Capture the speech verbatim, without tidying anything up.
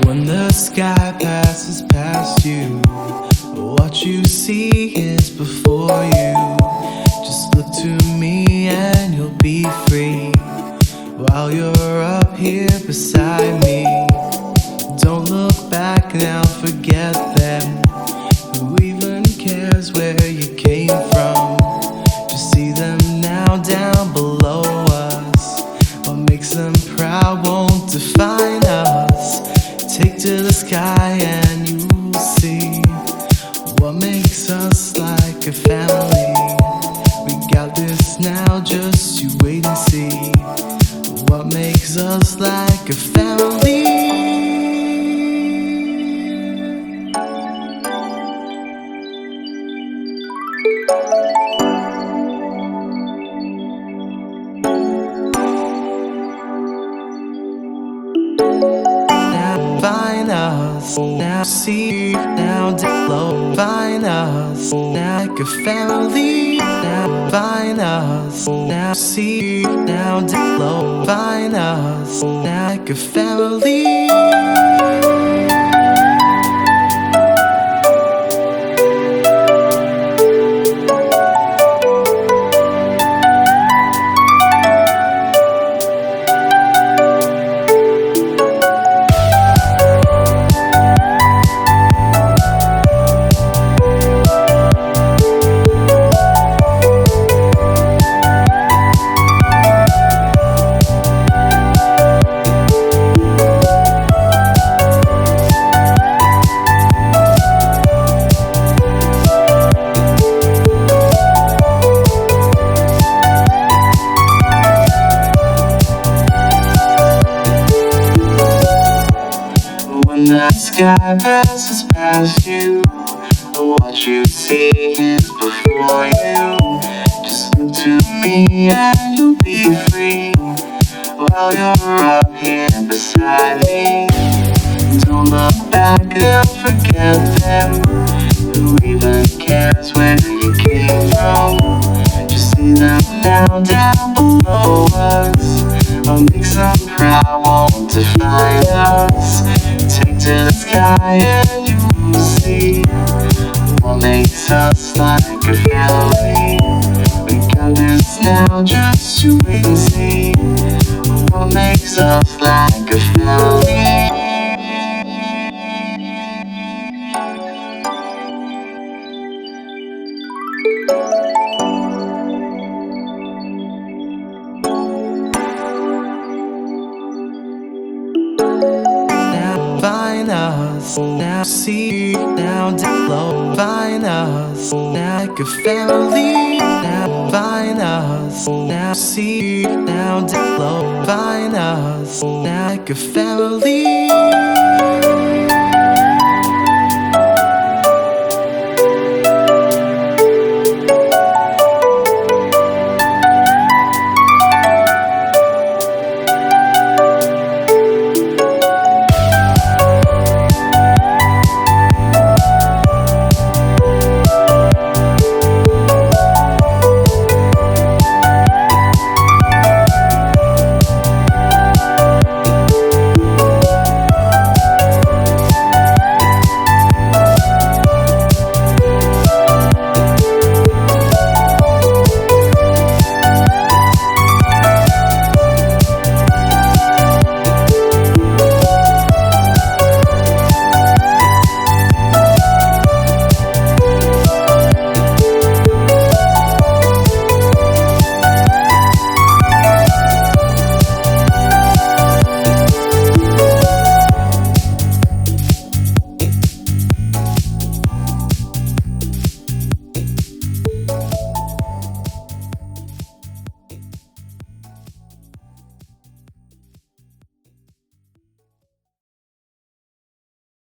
When the sky passes past you, what you see is before you. Just look to me and you'll be free, while you're up here beside me. Don't look back now, forget them. Who even cares where you came from? Just see them now down below us. What makes them proud won't define us. Take to the sky and you'll see what makes us like a family. We got this now, just you wait and see what makes us like a family. Now find us, now see, now down low. Find us, now like a family. Now find us, now see, now down low. Find us, now like a family. When the sky passes past you, what you see is before you. Just look to me and you'll be free, while you're up here beside me. Don't look back and forget them. Who even cares where you came from? Just see them now down below us. What makes them proud won't define us. Take to the sky and you will see what makes us like a family. We got this now, just you wait and see what makes us like a family. Find us, now see, now down low. Find us, now like a family. Now find us, now see, now down low. Find us, now like a family.